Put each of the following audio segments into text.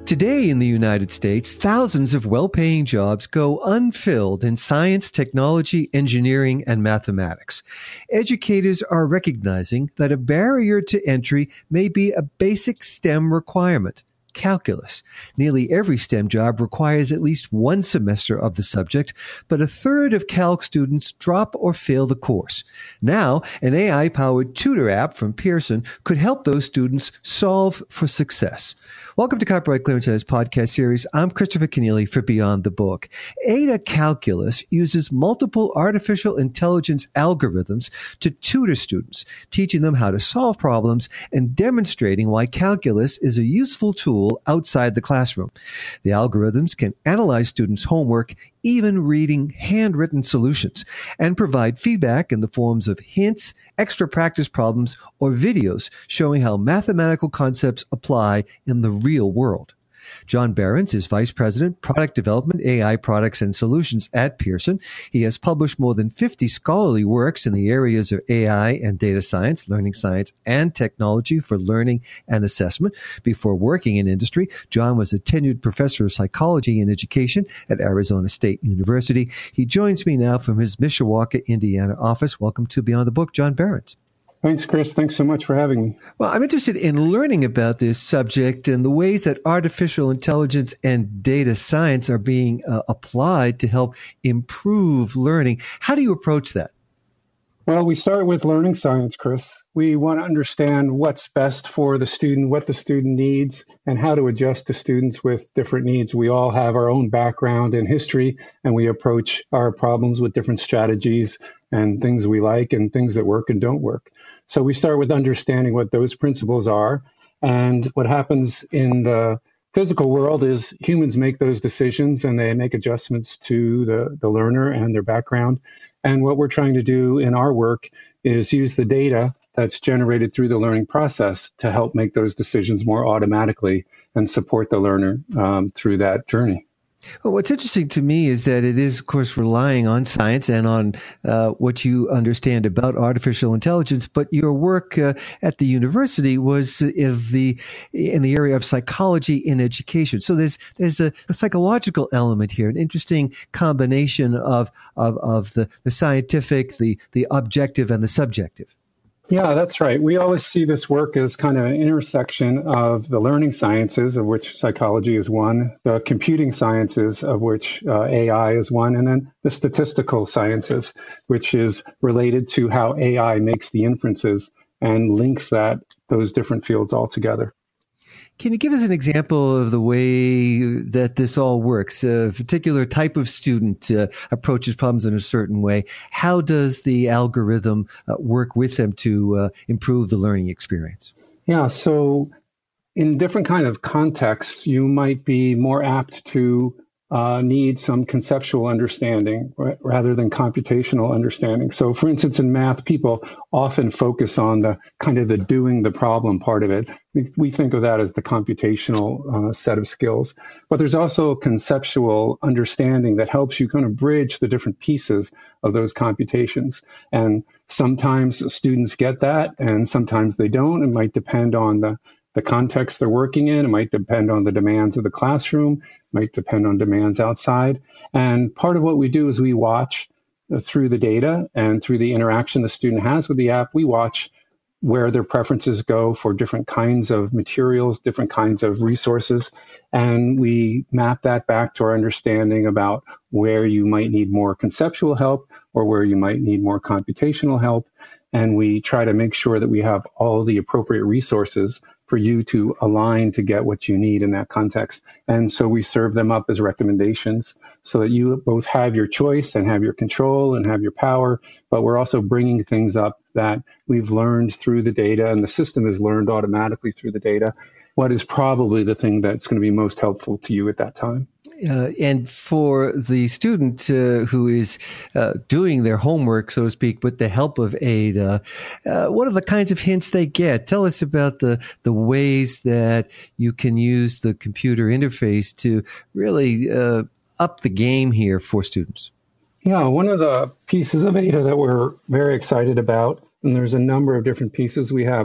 Today in the United States, thousands of well-paying jobs go unfilled in science, technology, engineering, and mathematics. Educators are recognizing that a barrier to entry may be a basic STEM requirement. Calculus. Nearly every STEM job requires at least one semester of the subject, but a third of Calc students drop or fail the course. Now, an AI-powered tutor app from Pearson could help those students solve for success. Welcome to Copyright Clearance podcast series. I'm Christopher Kenneally for Beyond the Book. Ada Calculus uses multiple artificial intelligence algorithms to tutor students, teaching them how to solve problems and demonstrating why calculus is a useful tool outside the classroom. The algorithms can analyze students' homework, even reading handwritten solutions, and provide feedback in the forms of hints, extra practice problems, or videos showing how mathematical concepts apply in the real world. John Behrens is Vice President, Product Development, AI Products and Solutions at Pearson. He has published more than 50 scholarly works in the areas of AI and data science, learning science, and technology for learning and assessment. Before working in industry, John was a tenured professor of psychology and education at Arizona State University. He joins me now from his Mishawaka, Indiana office. Welcome to Beyond the Book, John Behrens. Thanks, Chris. Thanks so much for having me. Well, I'm interested in learning about this subject and the ways that artificial intelligence and data science are being applied to help improve learning. How do you approach that? Well, we start with learning science, Chris. We want to understand what's best for the student, what the student needs, and how to adjust to students with different needs. We all have our own background and history, and we approach our problems with different strategies and things we like and things that work and don't work. So we start with understanding what those principles are. And what happens in the physical world is humans make those decisions and they make adjustments to the learner and their background. And what we're trying to do in our work is use the data that's generated through the learning process to help make those decisions more automatically and support the learner through that journey. Well, what's interesting to me is that it is, of course, relying on science and on what you understand about artificial intelligence. But your work at the university was in the area of psychology in education. So there's a psychological element here, an interesting combination of the scientific, the objective, and the subjective. Yeah, that's right. We always see this work as kind of an intersection of the learning sciences, of which psychology is one, the computing sciences, of which AI is one, and then the statistical sciences, which is related to how AI makes the inferences and links those different fields all together. Can you give us an example of the way that this all works? A particular type of student approaches problems in a certain way. How does the algorithm work with them to improve the learning experience? Yeah, so in different kind of contexts, you might be more apt to need some conceptual understanding rather than computational understanding. So for instance, in math, people often focus on the kind of the doing the problem part of it. We think of that as the computational set of skills. But there's also a conceptual understanding that helps you kind of bridge the different pieces of those computations. And sometimes students get that and sometimes they don't. It might depend on the context they're working in. It might depend on the demands of the classroom, might depend on demands outside. And part of what we do is we watch through the data and through the interaction the student has with the app, we watch where their preferences go for different kinds of materials, different kinds of resources. And we map that back to our understanding about where you might need more conceptual help or where you might need more computational help. And we try to make sure that we have all the appropriate resources for you to align to get what you need in that context. And so we serve them up as recommendations so that you both have your choice and have your control and have your power, but we're also bringing things up that we've learned through the data and the system has learned automatically through the data. What is probably the thing that's going to be most helpful to you at that time. And for the student who is doing their homework, so to speak, with the help of Ada, what are the kinds of hints they get? Tell us about the ways that you can use the computer interface to really up the game here for students. Yeah, one of the pieces of Ada that we're very excited about, and there's a number of different pieces. We have a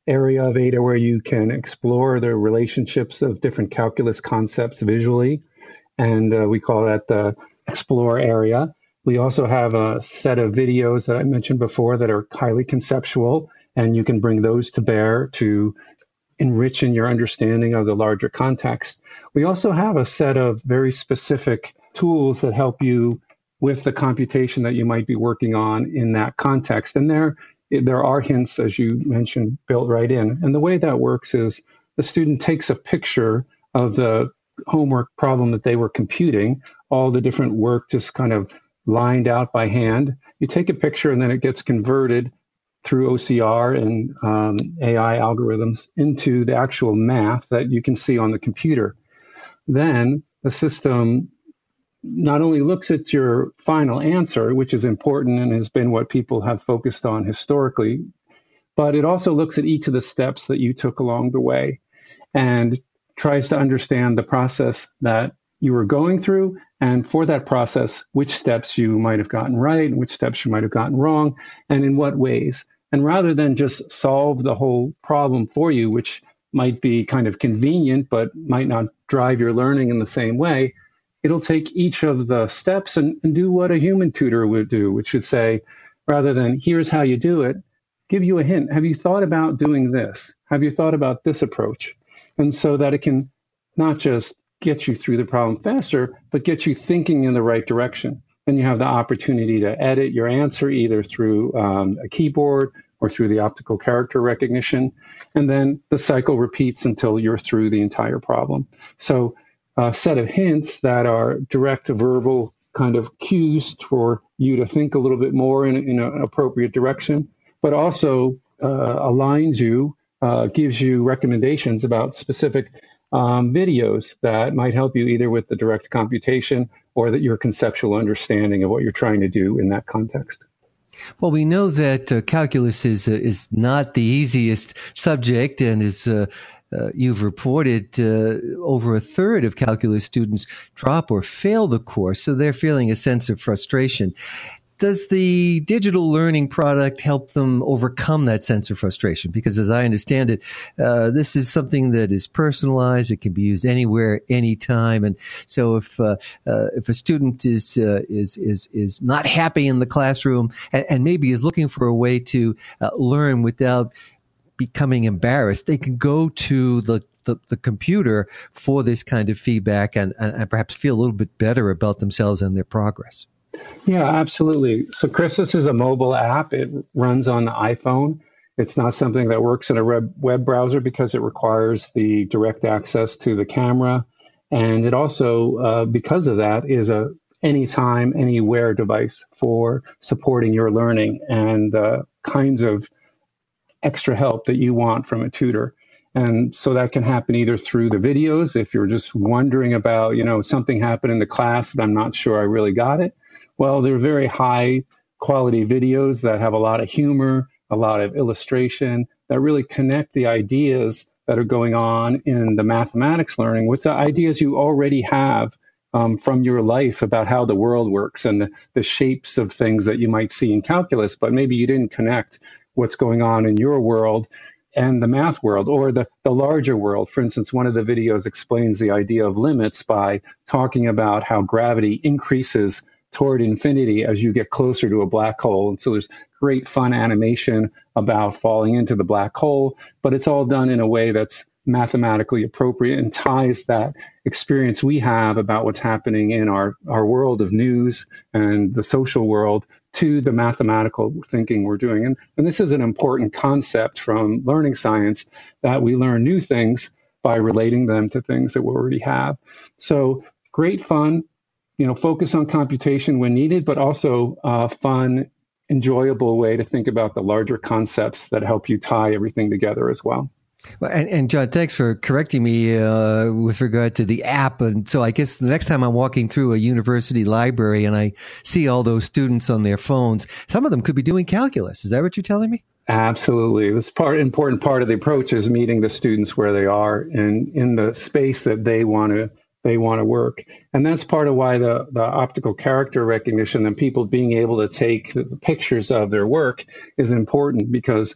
area of Ada where you can explore the relationships of different calculus concepts visually, and we call that the Explore area. We also have a set of videos that I mentioned before that are highly conceptual, and you can bring those to bear to enrich in your understanding of the larger context. We also have a set of very specific tools that help you with the computation that you might be working on in that context. And there are hints, as you mentioned, built right in. And the way that works is the student takes a picture of the homework problem that they were computing, all the different work just kind of lined out by hand. You take a picture and then it gets converted through OCR and AI algorithms into the actual math that you can see on the computer. Then the system not only looks at your final answer, which is important and has been what people have focused on historically, but it also looks at each of the steps that you took along the way and tries to understand the process that you were going through, and for that process, which steps you might have gotten right, and which steps you might have gotten wrong, and in what ways. And rather than just solve the whole problem for you, which might be kind of convenient, but might not drive your learning in the same way, it'll take each of the steps and do what a human tutor would do, which would say, rather than here's how you do it, give you a hint. Have you thought about doing this? Have you thought about this approach? And so that it can not just get you through the problem faster, but get you thinking in the right direction. And you have the opportunity to edit your answer either through a keyboard or through the optical character recognition. And then the cycle repeats until you're through the entire problem. So a set of hints that are direct verbal kind of cues for you to think a little bit more in an appropriate direction, but also aligns you, gives you recommendations about specific videos that might help you either with the direct computation or that your conceptual understanding of what you're trying to do in that context. Well, we know that calculus is not the easiest subject, and you've reported over a third of calculus students drop or fail the course, so they're feeling a sense of frustration. Does the digital learning product help them overcome that sense of frustration? Because as I understand it, this is something that is personalized. It can be used anywhere, anytime. And so if a student is not happy in the classroom and maybe is looking for a way to learn without becoming embarrassed, they can go to the computer for this kind of feedback and perhaps feel a little bit better about themselves and their progress. Yeah, absolutely. So, Chris, this is a mobile app. It runs on the iPhone. It's not something that works in a web browser because it requires the direct access to the camera. And it also, because of that, is a anytime, anywhere device for supporting your learning and the kinds of extra help that you want from a tutor. And so that can happen either through the videos, if you're just wondering about, something happened in the class, but I'm not sure I really got it. Well, they're very high quality videos that have a lot of humor, a lot of illustration that really connect the ideas that are going on in the mathematics learning with the ideas you already have from your life about how the world works and the shapes of things that you might see in calculus, but maybe you didn't connect what's going on in your world and the math world or the larger world. For instance, one of the videos explains the idea of limits by talking about how gravity increases toward infinity as you get closer to a black hole. And so there's great fun animation about falling into the black hole, but it's all done in a way that's mathematically appropriate and ties that experience we have about what's happening in our world of news and the social world to the mathematical thinking we're doing. And this is an important concept from learning science, that we learn new things by relating them to things that we already have. So great fun. Focus on computation when needed, but also a fun, enjoyable way to think about the larger concepts that help you tie everything together as well. Well, and John, thanks for correcting me with regard to the app. And so I guess the next time I'm walking through a university library and I see all those students on their phones, some of them could be doing calculus. Is that what you're telling me? Absolutely. This important part of the approach is meeting the students where they are and in the space that they want to work. And that's part of why the optical character recognition and people being able to take pictures of their work is important, because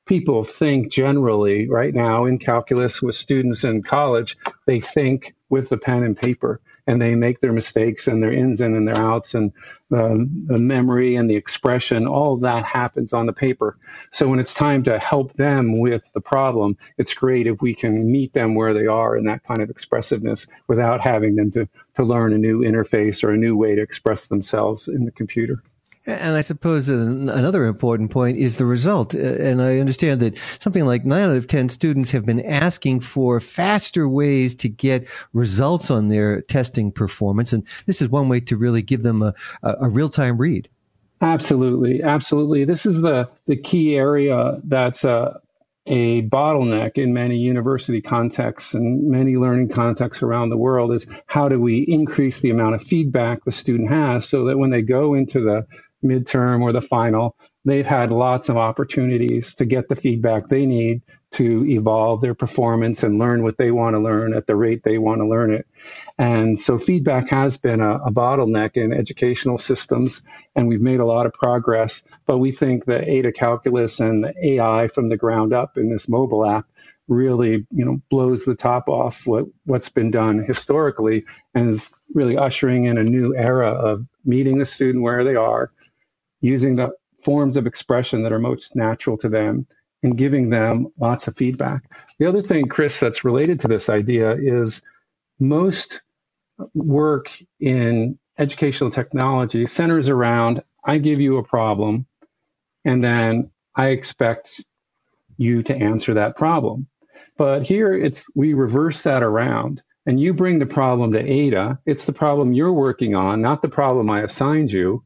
people think generally right now in calculus with students in college, they think with the pen and paper, and they make their mistakes and their ins and their outs, and the memory and the expression, all of that happens on the paper. So when it's time to help them with the problem, it's great if we can meet them where they are in that kind of expressiveness without having them to learn a new interface or a new way to express themselves in the computer. And I suppose another important point is the result. And I understand that something like 9 out of 10 students have been asking for faster ways to get results on their testing performance. And this is one way to really give them a real-time read. Absolutely. Absolutely. This is the key area that's a bottleneck in many university contexts and many learning contexts around the world, is how do we increase the amount of feedback the student has so that when they go into the midterm or the final, they've had lots of opportunities to get the feedback they need to evolve their performance and learn what they want to learn at the rate they want to learn it. And so feedback has been a bottleneck in educational systems, and we've made a lot of progress. But we think that Ada Calculus and the AI from the ground up in this mobile app really, blows the top off what's been done historically, and is really ushering in a new era of meeting the student where they are, using the forms of expression that are most natural to them, and giving them lots of feedback. The other thing, Chris, that's related to this idea is most work in educational technology centers around, I give you a problem, and then I expect you to answer that problem. But here we reverse that around, and you bring the problem to Ada. It's the problem you're working on, not the problem I assigned you.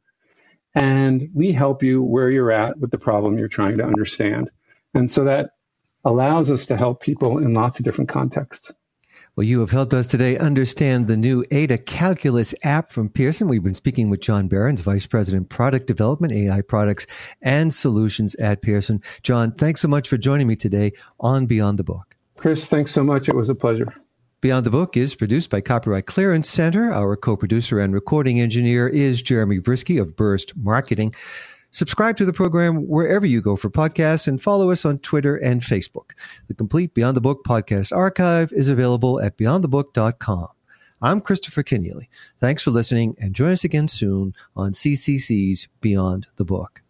And we help you where you're at with the problem you're trying to understand. And so that allows us to help people in lots of different contexts. Well, you have helped us today understand the new Ada Calculus app from Pearson. We've been speaking with John Behrens, Vice President, Product Development, AI Products and Solutions at Pearson. John, thanks so much for joining me today on Beyond the Book. Chris, thanks so much. It was a pleasure. Beyond the Book is produced by Copyright Clearance Center. Our co-producer and recording engineer is Jeremy Brisky of Burst Marketing. Subscribe to the program wherever you go for podcasts, and follow us on Twitter and Facebook. The complete Beyond the Book podcast archive is available at beyondthebook.com. I'm Christopher Kenneally. Thanks for listening, and join us again soon on CCC's Beyond the Book.